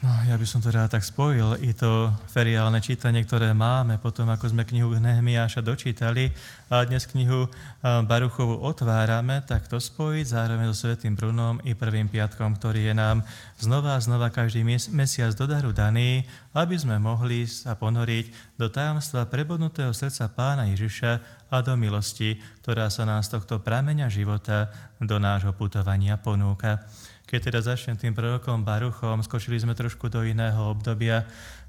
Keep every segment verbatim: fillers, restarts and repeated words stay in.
No, ja by som to rád tak spojil. I to feriálne čítanie, ktoré máme, potom ako sme knihu Nehemiáša dočítali a dnes knihu Baruchovu otvárame, tak to spojiť zároveň so Svätým Brunom i prvým piatkom, ktorý je nám znova a znova každý mesiac do daru daný, aby sme mohli sa ponoriť do tajomstva prebodnutého srdca Pána Ježiša a do milosti, ktorá sa nás z tohto prameňa života do nášho putovania ponúka. Keď teda začnem tým prorokom Baruchom, skočili sme trošku do iného obdobia.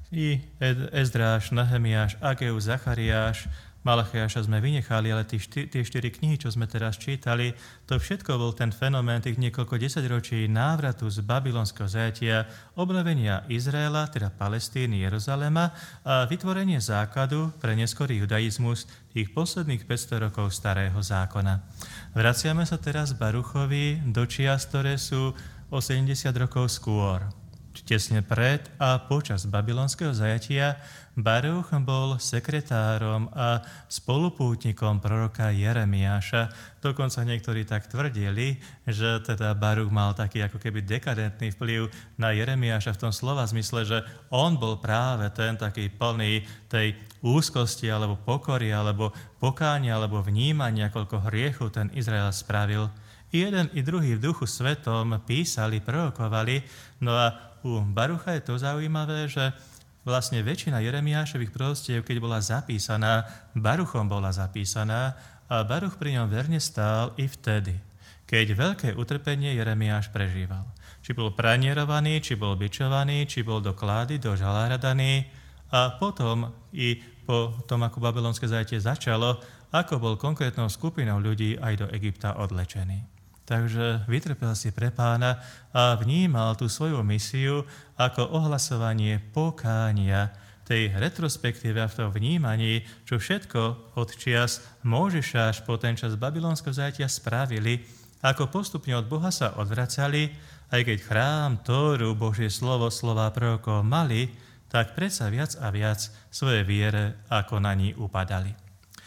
I Ezdráš, Nehemiáš, Ageu, Zachariáš, Malachiáša sme vynechali, ale tie, šty, tie štyri knihy, čo sme teraz čítali, to všetko bol ten fenomén tých niekoľko desaťročí návratu z babylonského zajatia, obnovenia Izraela, teda Palestíny, Jeruzalema a vytvorenie základu pre neskorý judaizmus tých posledných päťsto rokov starého zákona. Vraciame sa teraz Baruchovi do čias, ktoré sú o sedemdesiat rokov skôr. Tesne pred a počas babylonského zajatia Baruch bol sekretárom a spolupútnikom proroka Jeremiáša. Dokonca niektorí tak tvrdili, že teda Baruch mal taký ako keby dekadentný vplyv na Jeremiáša v tom slova zmysle, že on bol práve ten taký plný tej úzkosti alebo pokory alebo pokánia alebo vnímania, koľko hriechu ten Izrael spravil. I jeden i druhý v duchu svetom písali, prorokovali, no a u Barucha je to zaujímavé, že vlastne väčšina Jeremiášových proroctiev, keď bola zapísaná, Baruchom bola zapísaná a Baruch pri ňom verne stál i vtedy, keď veľké utrpenie Jeremiáš prežíval. Či bol pranierovaný, či bol bičovaný, či bol do klády, do žalára daný a potom i po tom, ako babylonské zajatie začalo, ako bol konkrétnou skupinou ľudí aj do Egypta odlečený. Takže vytrpel si pre Pána a vnímal tú svoju misiu ako ohlasovanie pokánia, tej retrospektíve a v tom vnímaní, čo všetko od čias Mojžiša až po ten čas babylonského zajatia spravili, ako postupne od Boha sa odvracali, aj keď chrám, Tóru, Božie slovo, slová prorokov mali, tak predsa viac a viac svoje viere ako na ní upadali.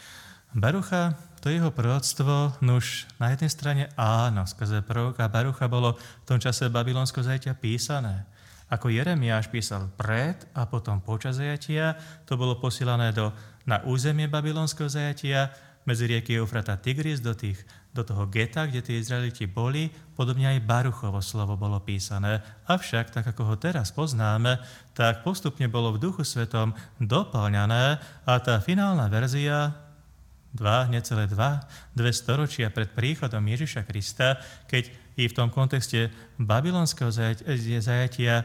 Barucha, to jeho proroctvo, nuž na jednej strane áno, skrze proroka Barucha bolo v tom čase babylonského zajatia písané. Ako Jeremiáš písal pred a potom počas zajatia, to bolo posielané do, na územie babylonského zajatia, medzi rieky Eufrat a Tigris, do, tých, do toho geta, kde tí Izraeliti boli, podobne aj Baruchovo slovo bolo písané. Avšak, tak ako ho teraz poznáme, tak postupne bolo v Duchu Svetom doplňané a tá finálna verzia dva, necelé dva, dve storočia pred príchodom Ježiša Krista, keď i v tom kontexte babylonského zajatia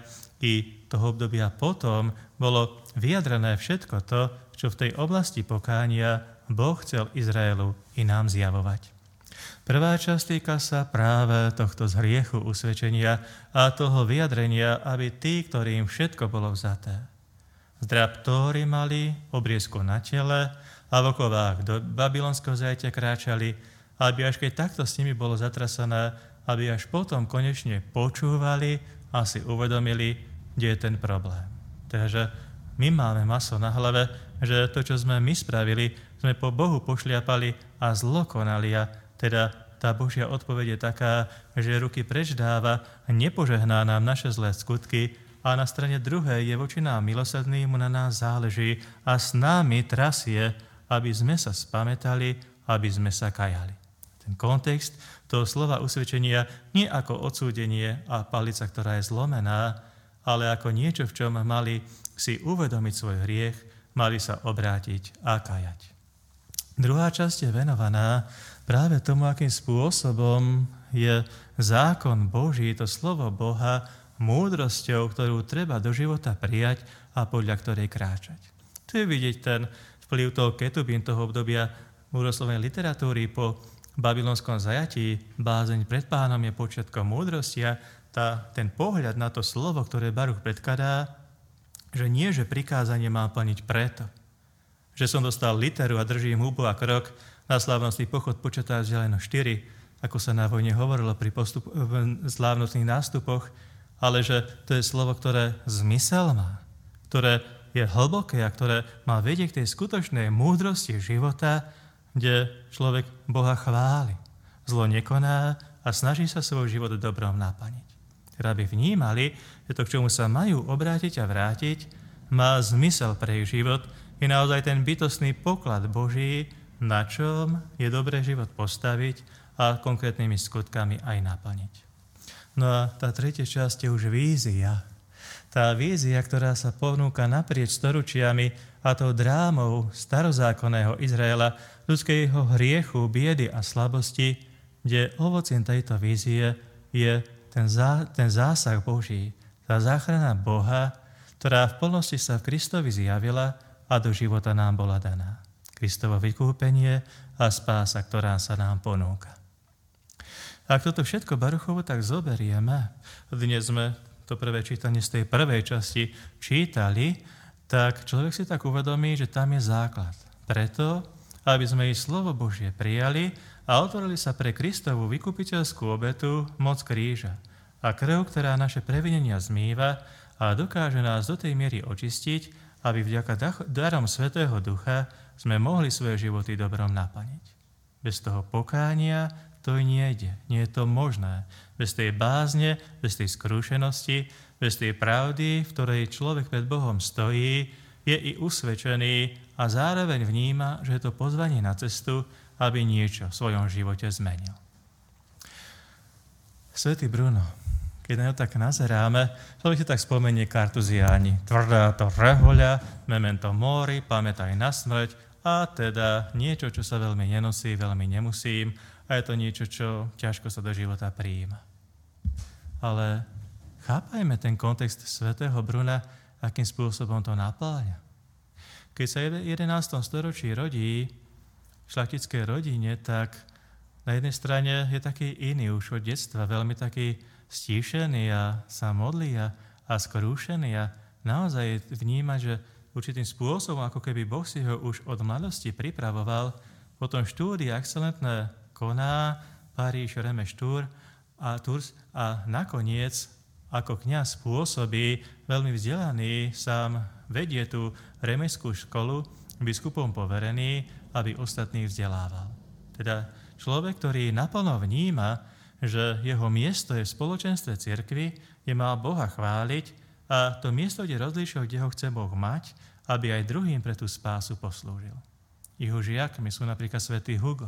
i toho obdobia potom bolo vyjadrené všetko to, čo v tej oblasti pokánia Boh chcel Izraelu i nám zjavovať. Prvá časť týka sa práve tohto z hriechu usvedčenia a toho vyjadrenia, aby tí, ktorým všetko bolo vzaté, zdrab Tóry mali, obriezku na tele, a v okovách do babylonského zajatia kráčali, aby až keď takto s nimi bolo zatrasené, aby až potom konečne počúvali a si uvedomili, kde je ten problém. Takže my máme maso na hlave, že to, čo sme my spravili, sme po Bohu pošliapali a zlokonali. A teda tá Božia odpoveď je taká, že ruky preč dáva, nepožehná nám naše zlé skutky a na strane druhej je voči nám milosrdný, mu na nás záleží a s námi trasie, aby sme sa spamätali, aby sme sa kajali. Ten kontext toho slova usvedčenia nie ako odsúdenie a palica, ktorá je zlomená, ale ako niečo, v čom mali si uvedomiť svoj hriech, mali sa obrátiť a kajať. Druhá časť je venovaná práve tomu, akým spôsobom je zákon Boží, to slovo Boha, múdrosťou, ktorú treba do života prijať a podľa ktorej kráčať. Tu je vidieť ten vplyv toho ketubín, toho obdobia múdroslovnej literatúry po babylonskom zajatí. Bázeň pred Pánom je počiatkom múdrosti a tá, ten pohľad na to slovo, ktoré Baruch predkladá, že nie, že prikázanie má plniť preto, že som dostal literu a držím hubu a krok na slávnostný pochod počatá vzdialeno štyri, ako sa na vojne hovorilo pri postup, v slávnostných nástupoch, ale že to je slovo, ktoré zmysel má, ktoré je hlboké a ktoré má vedieť k tej skutočnej múdrosti života, kde človek Boha chváli, zlo nekoná a snaží sa svoj život dobrom naplniť. teda aby vnímali, že to, k čomu sa majú obrátiť a vrátiť, má zmysel pre ich život, je naozaj ten bytostný poklad Boží, na čom je dobré život postaviť a konkrétnymi skutkami aj naplniť. No a tá tretia časť je už vízia. Tá vízia, ktorá sa ponúka naprieč storočiami a tou drámou starozákonného Izraela, ľudského hriechu, biedy a slabosti, kde ovocím tejto vízie je ten, zá, ten zásah Boží, tá záchrana Boha, ktorá v plnosti sa v Kristovi zjavila a do života nám bola daná. Kristovo vykúpenie a spása, ktorá sa nám ponúka. Ak toto všetko Baruchovo tak zoberieme, dnes sme to prvé čítanie z tej prvej časti čítali, tak človek si tak uvedomí, že tam je základ. Preto, aby sme ich slovo Božie prijali a otvorili sa pre Kristovú vykupiteľskú obetu, moc kríža a krv, ktorá naše previnenia zmýva a dokáže nás do tej miery očistiť, aby vďaka darom Svätého Ducha sme mohli svoje životy dobrom naplniť. Bez toho pokánia to nejde, nie je to možné. Bez tej bázne, bez tej skrúšenosti, bez tej pravdy, v ktorej človek pred Bohom stojí, je i usvedčený a zároveň vníma, že je to pozvanie na cestu, aby niečo v svojom živote zmenil. Svätý Bruno, keď na to tak nazeráme, človek si tak spomenie Kartuziáni. Tvrdá to rehoľa, memento mori, pamätaj na smrť a teda niečo, čo sa veľmi nenosí, veľmi nemusím a je to niečo, čo ťažko sa do života prijíma. Ale chápajme ten kontext svätého Bruna, akým spôsobom to napĺňa. Keď sa v jedenástom storočí rodí v šlachtickej rodine, tak na jednej strane je taký iný už od detstva, veľmi taký stíšený a sa modlí a, a skrúšený a naozaj vníma, že určitým spôsobom, ako keby Boh si ho už od mladosti pripravoval, potom štúdia excelentné koná, Paríž, Remeš, Tours a Tours a nakoniec ako kňaz pôsobí, veľmi vzdelaný, sám vedie tú remešskú školu, biskupom poverený, aby ostatných vzdelával. Teda človek, ktorý naplno vníma, že jeho miesto je v spoločenstve cirkvi, kde má Boha chváliť a to miesto, kde rozlíšil, kde ho chce Boh mať, aby aj druhým pre tú spásu poslúžil. Jeho žiakmi sú napríklad svätý Hugo,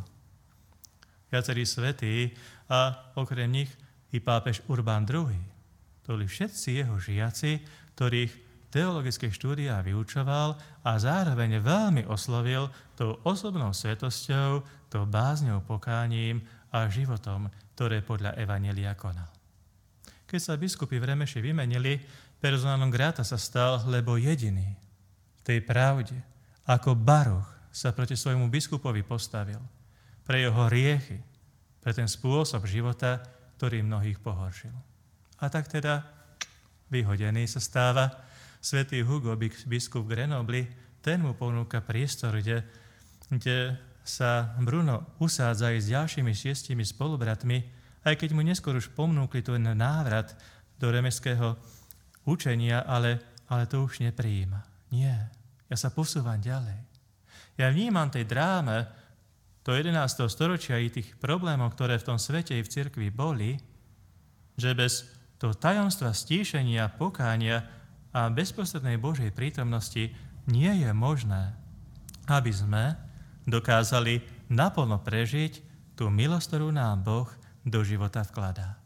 viacerí svätí a okrem nich i pápež Urbán druhý. To boli všetci jeho žiaci, ktorých teologické štúdia vyučoval a zároveň veľmi oslovil tou osobnou svetosťou, tou bázňou, pokáním a životom, ktoré podľa Evanjelia konal. Keď sa biskupy v Remeši vymenili, personálnom grata sa stal, lebo jediný v tej pravde, ako Baruch sa proti svojmu biskupovi postavil, pre jeho hriechy, pre ten spôsob života, ktorý mnohých pohoršil. A tak teda vyhodený sa stáva svätý Hugo, biskup Grenobly, ten mu ponúka priestor, kde, kde sa Bruno usádza aj s ďalšími šiestimi spolubratmi, aj keď mu neskôr už ponúkli ten návrat do remešského učenia, ale, ale to už neprijíma. Nie, ja sa posúvam ďalej. Ja vnímam tej dráme do jedenásteho storočia i tých problémov, ktoré v tom svete i v cirkvi boli, že bez toho tajomstva stíšenia, pokánia a bezprostrednej Božej prítomnosti nie je možné, aby sme dokázali naplno prežiť tú milosť, ktorú nám Boh do života vkladá.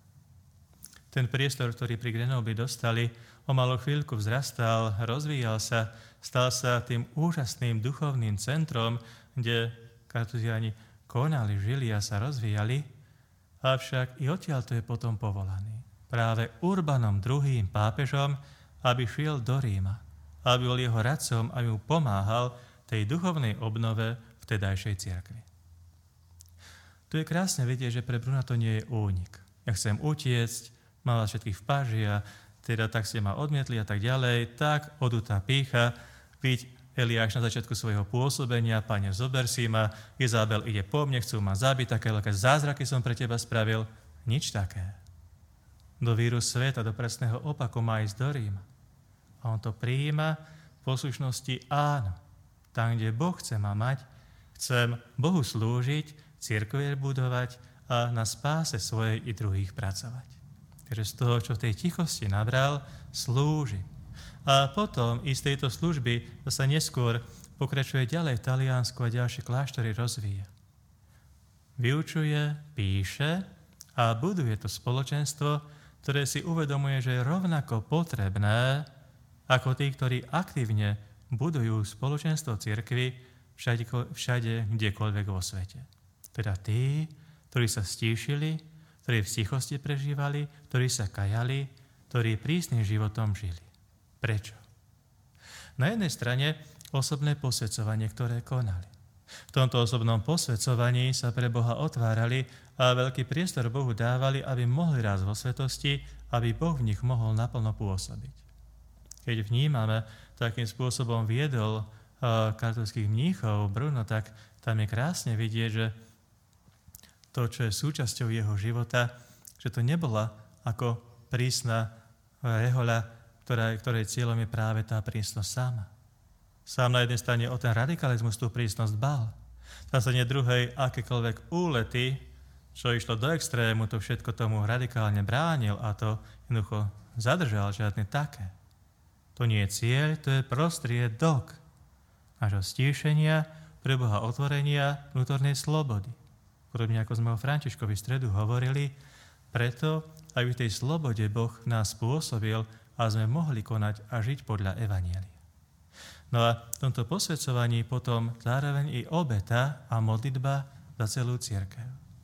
Ten priestor, ktorý pri Grenobly dostali, o malú chvíľku vzrastal, rozvíjal sa, stal sa tým úžasným duchovným centrom, kde Kartuziáni konali, žili a sa rozvíjali, avšak i odtiaľ to je potom povolaný. Práve Urbanom druhým pápežom, aby šiel do Ríma, aby bol jeho radcom, aby mu pomáhal tej duchovnej obnove vtedajšej cirkvi. Tu je krásne vidieť, že pre Bruna to nie je únik. Ja chcem utiecť, mal všetkých v páži a teda tak ste ma odmietli a tak ďalej, tak odutá pýcha, byť Eliáš na začiatku svojho pôsobenia, Pane, zober si ma, Izabel ide po mne, chcú ma zabiť, také veľké zázraky som pre teba spravil. Nič také. Do víru sveta, do presného opaku má ísť do Ríma. A on to prijíma v poslušnosti áno. Tam, kde Boh chce ma mať, chcem Bohu slúžiť, cirkev budovať a na spáse svojej i druhých pracovať. že z toho, čo v tej tichosti nabral, slúži. A potom i z tejto služby sa neskôr pokračuje ďalej v Taliansku a ďalšie kláštory rozvíja. Vyučuje, píše a buduje to spoločenstvo, ktoré si uvedomuje, že je rovnako potrebné ako tí, ktorí aktívne budujú spoločenstvo cirkvi všade, všade, kdekoľvek vo svete. Teda tí, ktorí sa stíšili, ktorí v tichosti prežívali, ktorí sa kajali, ktorí prísnym životom žili. Prečo? Na jednej strane osobné posväcovanie, ktoré konali. V tomto osobnom posväcovaní sa pre Boha otvárali a veľký priestor Bohu dávali, aby mohli rásť vo svetosti, aby Boh v nich mohol naplno pôsobiť. Keď vnímame, takým spôsobom viedol uh, katolských mníchov Bruno, tak tam je krásne vidieť, že to, čo je súčasťou jeho života, že to nebola ako prísna rehoľa, ktorá, ktorej cieľom je práve tá prísnosť sama. Sám na jednej strane o ten radikalizmus tú prísnosť bál. Na strane druhej akékoľvek úlety, čo išlo do extrému, to všetko tomu radikálne bránil a to jednoducho zadržal, žiadne také. To nie je cieľ, to je prostriedok nášho stíšenia, pre Boha otvorenia, vnútornej slobody. Podobne ako sme o Františkovi v stredu hovorili, preto, aby v tej slobode Boh nás pôsobil a sme mohli konať a žiť podľa evanjelia. No a v tomto posväcovaní potom zároveň i obeta a modlitba za celú cirkev.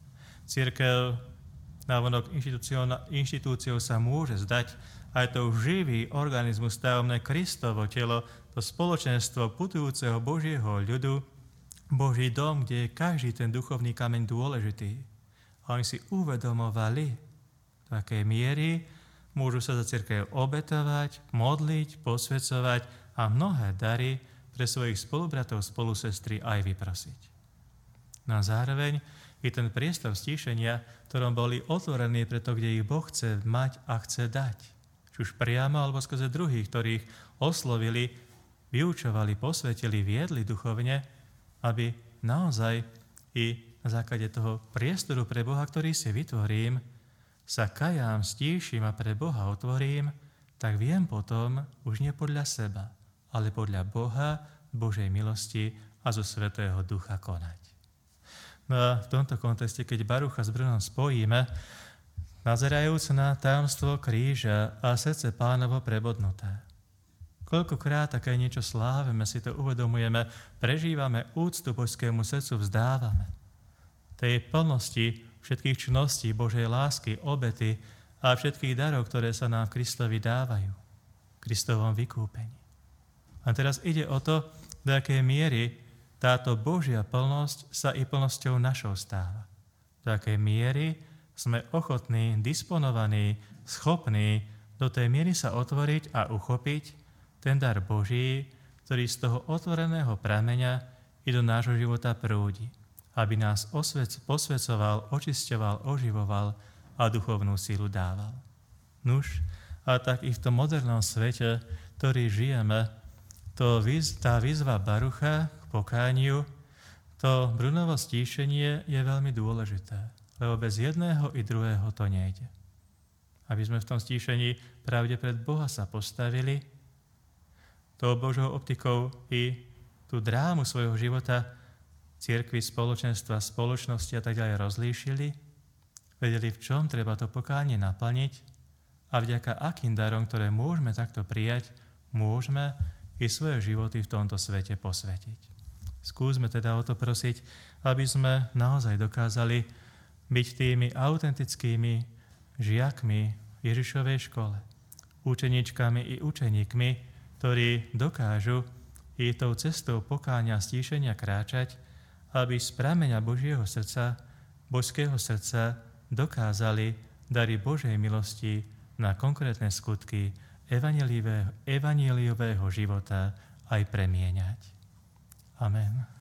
Cirkev návonok inštitúciou sa môže zdať aj to živý organizmus, tajomné Kristovo telo, to spoločenstvo putujúceho Božieho ľudu, Boží dom, kde je každý ten duchovný kameň dôležitý. A oni si uvedomovali, do akej miery môžu sa za cirkev obetovať, modliť, posväcovať a mnohé dary pre svojich spolubratov, spolusestry aj vyprosiť. No a zároveň je ten priestor stíšenia, ktorom boli otvorení pre to, kde ich Boh chce mať a chce dať. Či už priamo, alebo skrze druhých, ktorých oslovili, vyučovali, posvetili, viedli duchovne, aby naozaj i na základe toho priestoru pre Boha, ktorý si vytvorím, sa kajám, stíšim a pre Boha otvorím, tak viem potom už nie podľa seba, ale podľa Boha, Božej milosti a zo Svätého Ducha konať. No a v tomto kontexte, keď Barucha s Brunom spojíme, nazerajúc na tajomstvo kríža a srdce Pánovo prebodnuté. Koľkokrát také niečo slávime, si to uvedomujeme, prežívame úctu božskému srdcu, vzdávame. Tej plnosti všetkých čností Božej lásky, obety a všetkých darov, ktoré sa nám v Kristovi dávajú. V Kristovom vykúpení. A teraz ide o to, do akej miery táto Božia plnosť sa i plnosťou našou stáva. Do akej miery sme ochotní, disponovaní, schopní do tej miery sa otvoriť a uchopiť ten dar Boží, ktorý z toho otvoreného prameňa i do nášho života prúdi, aby nás osvec, posvecoval, očisťoval, oživoval a duchovnú sílu dával. Nuž, a tak i v tom modernom svete, ktorý žijeme, to, tá výzva Barucha k pokániu, to Brunovo stíšenie je veľmi dôležité, lebo bez jedného i druhého to nejde. Aby sme v tom stíšení pravde pred Boha sa postavili, tou Božou optikou i tú drámu svojho života cirkvi, spoločenstva, spoločnosti a tak ďalej rozlíšili, vedeli, v čom treba to pokánie naplniť a vďaka akým darom, ktoré môžeme takto prijať, môžeme i svoje životy v tomto svete posvetiť. Skúsme teda o to prosiť, aby sme naozaj dokázali byť tými autentickými žiakmi Ježišovej škole, učeničkami i učeníkmi, ktorí dokážu i tou cestou pokáňa a stíšenia kráčať, aby z prameňa Božieho srdca, božského srdca dokázali dary Božej milosti na konkrétne skutky evanjeliového života aj premieňať. Amen.